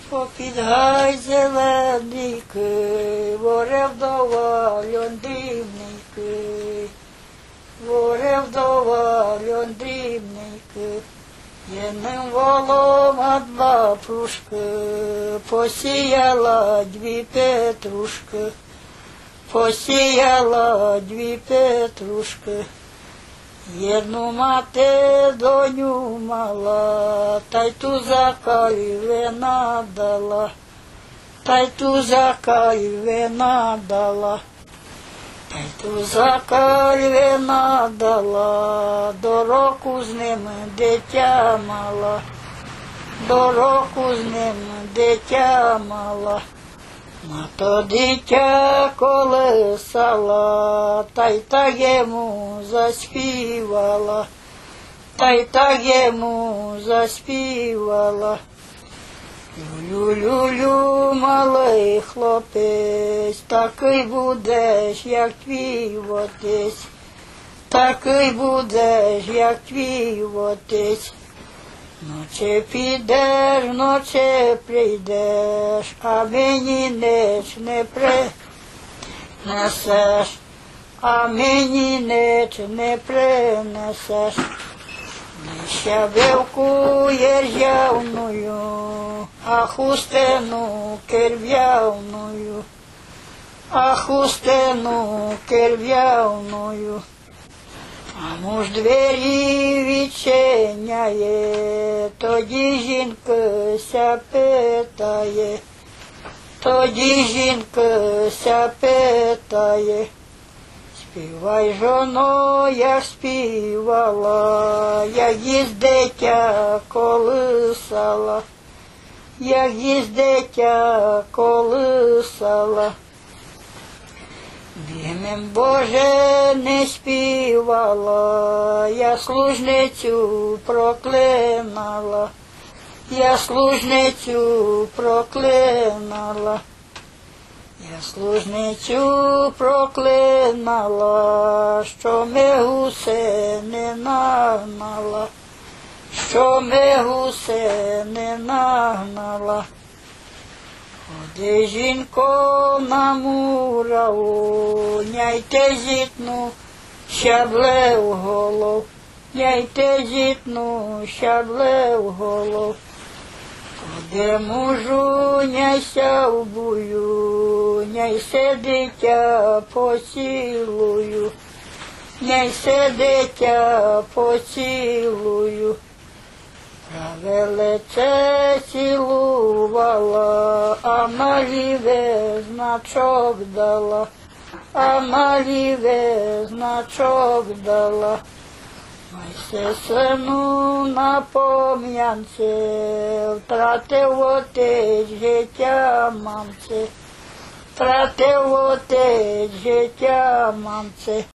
Попід гай зелений воре вдова льондрівний воре вдова льондрівний єдним волом одна пружка, посіяла дві петрушки, посіяла дві петрушки. Єдну мати доню мала, та й тузака й вина дала, та й тузака й вина дала, та й тузака й вина дала, до року з ним дитя мала, до року з ним дитя мала. На то дитя колесала, та й так йому заспівала, та й так йому заспівала. Лю-лю-лю, малий хлопець, такий будеш, як твій отець, такий будеш, як твій отець. Ноче підеш, ноче прийдеш, а мені ніч не принесеш, а мені ніч не принесеш. Щавелку єр'явною, а хустину кирв'явною, а хустину кирв'явною. А муж двері відчиняє, тоді жінка ся питає, тоді жінка ся питає. Співай, жоно, як співала, як із дитя колисала, як із дитя колисала. Бігмем, Боже, не співала, я служницю проклинала, я служницю проклинала, я служницю проклинала, що ми гуси не нагнала, що ми гуси не нагнала. Ходи, жінко, на мураву, няйте зітну щабле в голов, няйте зітну щабле в голов. Ходи, мужу, няйся в бую, няйся дитя поцілую, няйся дитя поцілую. Праве лице цілувала, а на ліве значок дала, а на ліве значок дала. Майся, сину, на пом'янці, втратив отець життя мамці, втратив отець життя мамці.